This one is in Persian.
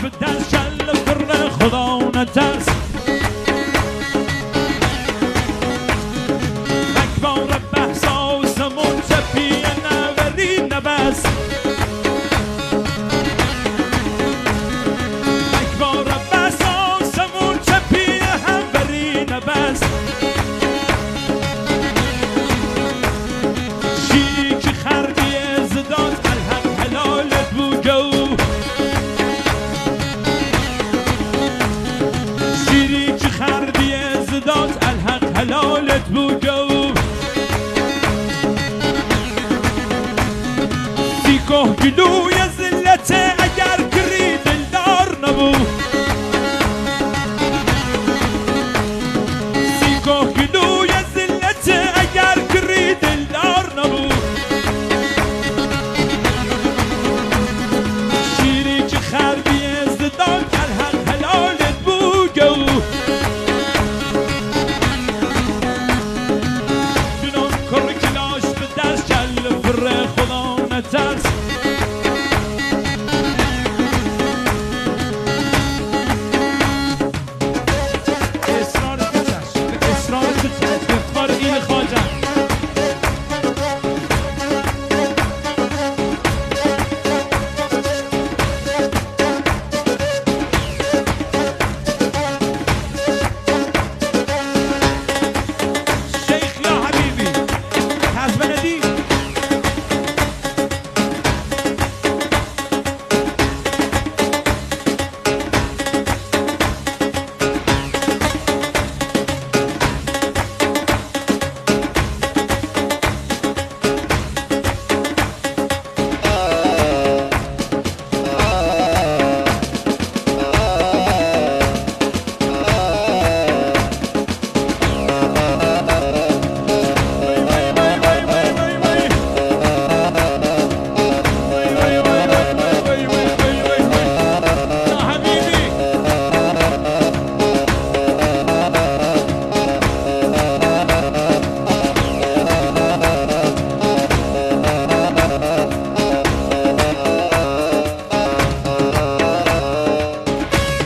دست کل پر خدا نترس اکبار بحثاس منتفی نوری نبس اکبار بحثاس منتفی هموری نبس شیری که خردی ازداد الحق حلالت بوجو شیری که خردی ازداد الحق حلالت بوجو سیکه جلوی